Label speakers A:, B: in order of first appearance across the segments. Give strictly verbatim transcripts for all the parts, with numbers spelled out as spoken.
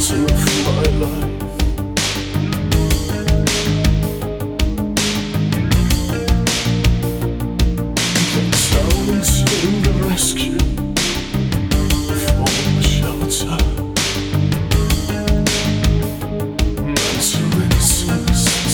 A: center of my life. Sounds in the rescue from the shelter. Not to insist.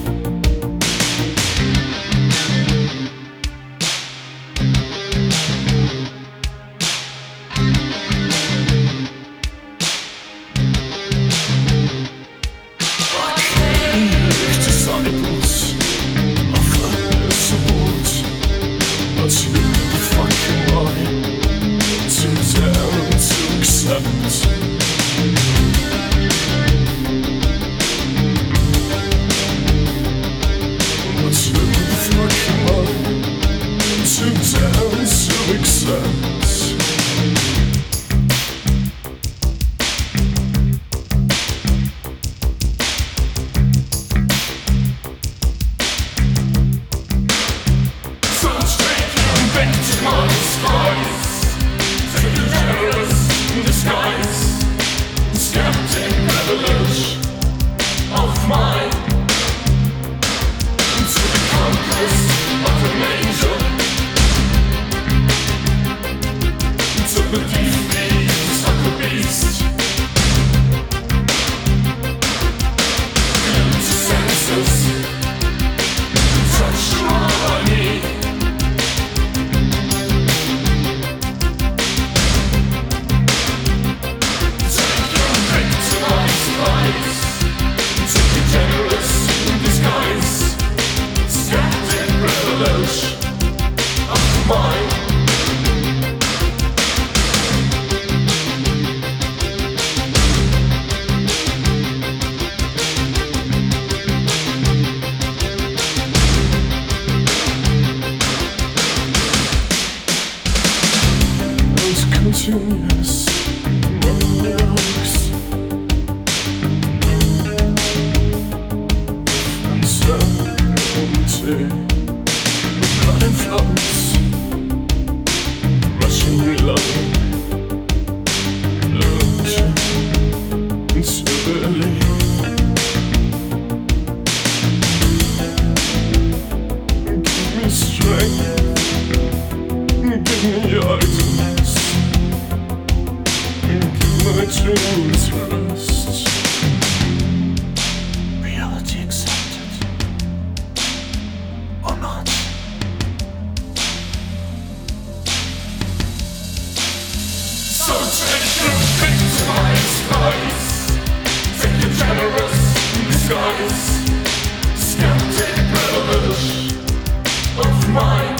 A: Disciples offer support, but to the fucking line, too down to accept. But to the fucking line, too down to accept. Continuous monologues and certainty, the blood and flows, rushing love, urgent into belief. Give me strength, give me items. My dreams rest. Reality accepted or not? So take your victimized lies, take your generous disguise, skeptic privilege of mine,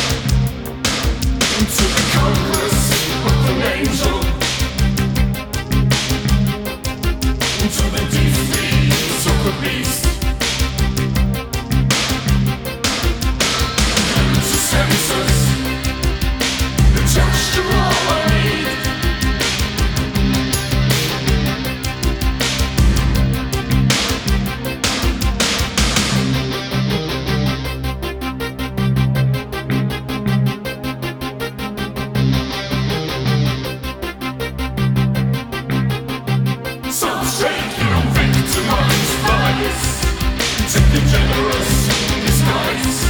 A: into the conquest of an angel. To the defeat of the beast, to senses, the gesture all I need. Take the generous disguise.